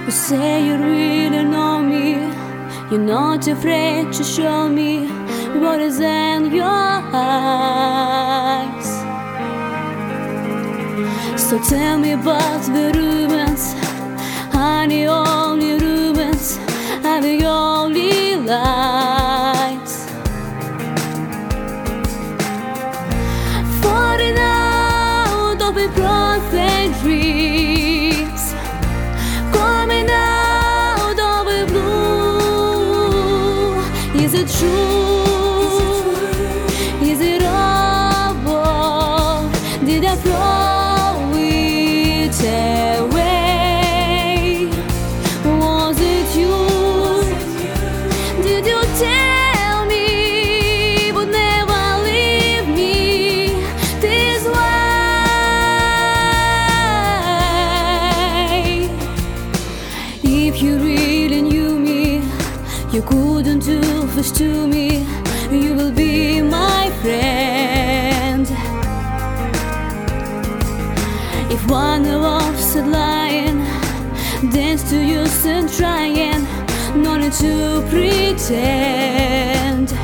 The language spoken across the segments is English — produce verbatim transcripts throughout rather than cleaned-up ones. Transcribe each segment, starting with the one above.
You say you really know me. You're not afraid to show me what is in your eyes. So tell me about the rumors, honey, only rumors are the only lies. Falling out of a perfect dreams, coming out of a blue. Is it true? Is it all? Did I throw it away? Was it you? Did you tell me you would never leave me this way? If you really knew me, you couldn't do this to me. You will be my friend. If one of us is lying, dance to you still trying, no need to pretend.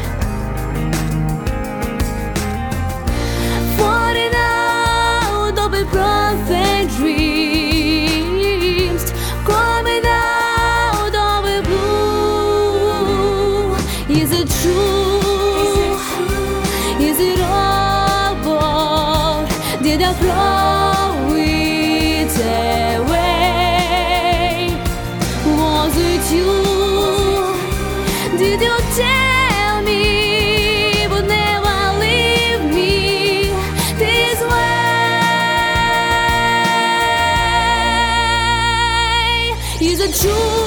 Falling out of a perfect dreams, coming out of a blue. Is it true? Is it all? Did I throw it away? Was it you? Did you tell me you would never leave me this way? Is it true?